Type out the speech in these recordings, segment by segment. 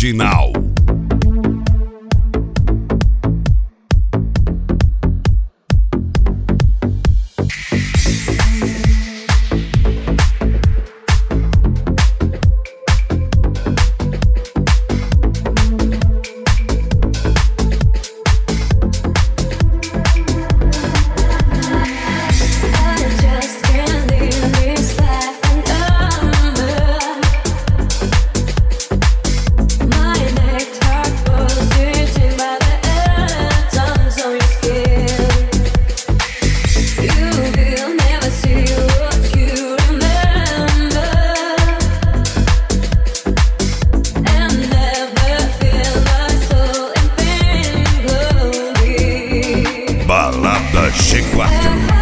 original. Balada G4.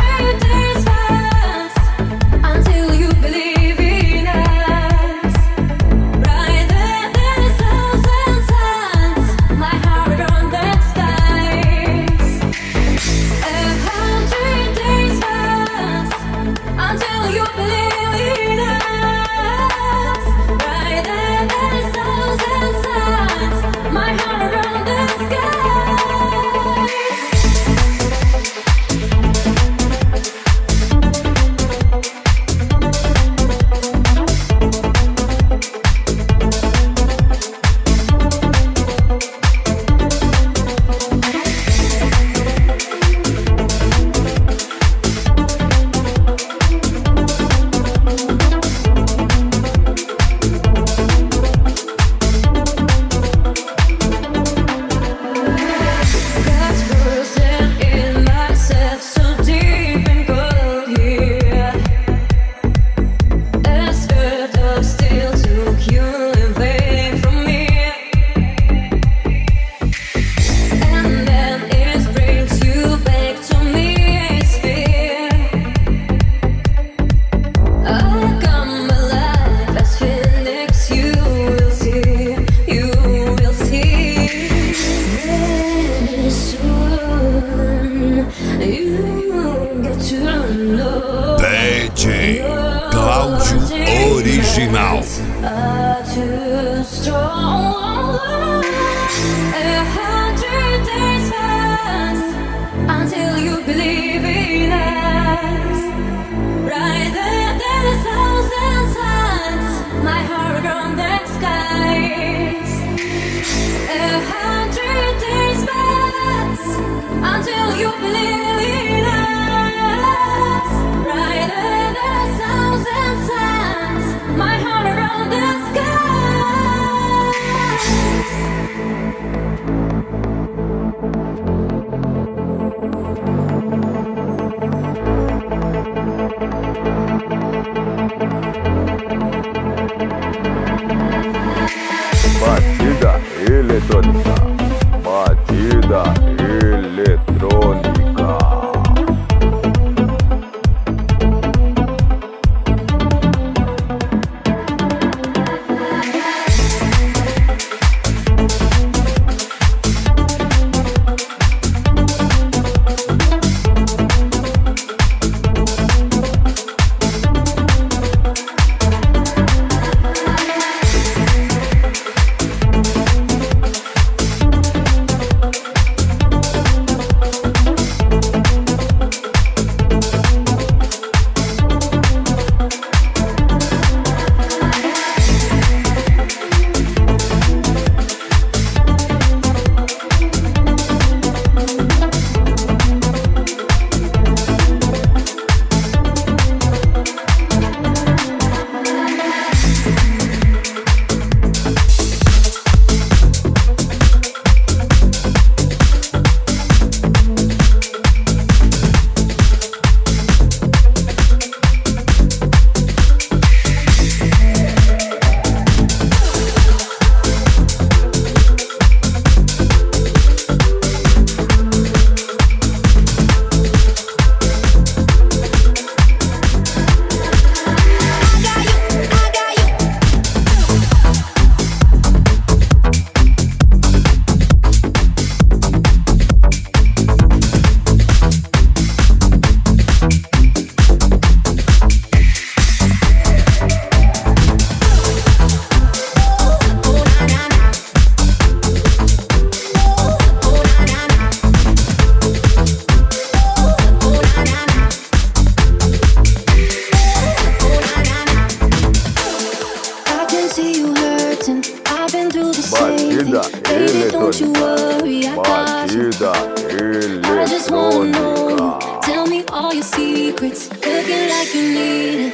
DJ Cláudio Original. Until you believe in us, brighter than a thousand suns, my heart on the skies. 100 days pass until you believe in us, brighter than a thousand suns, my heart on the skies. Batida eletrônica, batida eletrônica. Don't you worry, I got you. I just wanna know. Tell me all your secrets. Looking like you need it.